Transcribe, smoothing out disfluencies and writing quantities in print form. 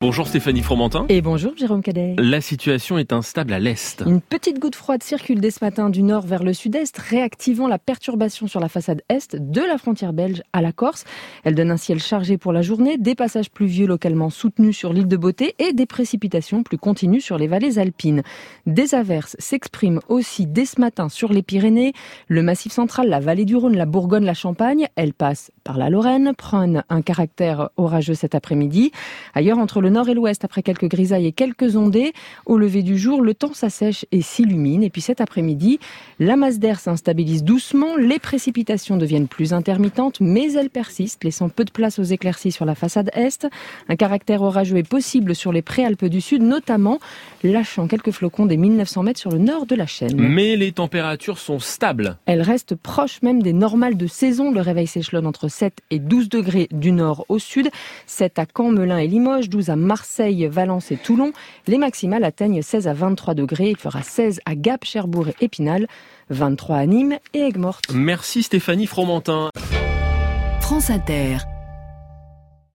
Bonjour Stéphanie Fromentin. Et bonjour Jérôme Cadet. La situation est instable à l'est. Une petite goutte froide circule dès ce matin du nord vers le sud-est, réactivant la perturbation sur la façade est de la frontière belge à la Corse. Elle donne un ciel chargé pour la journée, des passages pluvieux localement soutenus sur l'île de Beauté et des précipitations plus continues sur les vallées alpines. Des averses s'expriment aussi dès ce matin sur les Pyrénées, le Massif central, la vallée du Rhône, la Bourgogne, la Champagne. Elle passe par la Lorraine, prennent un caractère orageux cet après-midi. Ailleurs, entre le nord et l'ouest, après quelques grisailles et quelques ondées, au lever du jour, le temps s'assèche et s'illumine. Et puis cet après-midi, la masse d'air s'instabilise doucement, les précipitations deviennent plus intermittentes, mais elles persistent, laissant peu de place aux éclaircies sur la façade est. Un caractère orageux est possible sur les préalpes du sud, notamment lâchant quelques flocons des 1900 mètres sur le nord de la chaîne. Mais les températures sont stables. Elles restent proches même des normales de saison. Le réveil s'échelonne entre 7 et 12 degrés du nord au sud, 7 à Caen, Melun et Limoges, 12 à Marseille, Valence et Toulon. Les maximales atteignent 16 à 23 degrés. Il fera 16 à Gap, Cherbourg et Épinal, 23 à Nîmes et Aigues-Mortes. Merci Stéphanie Fromentin. France Inter.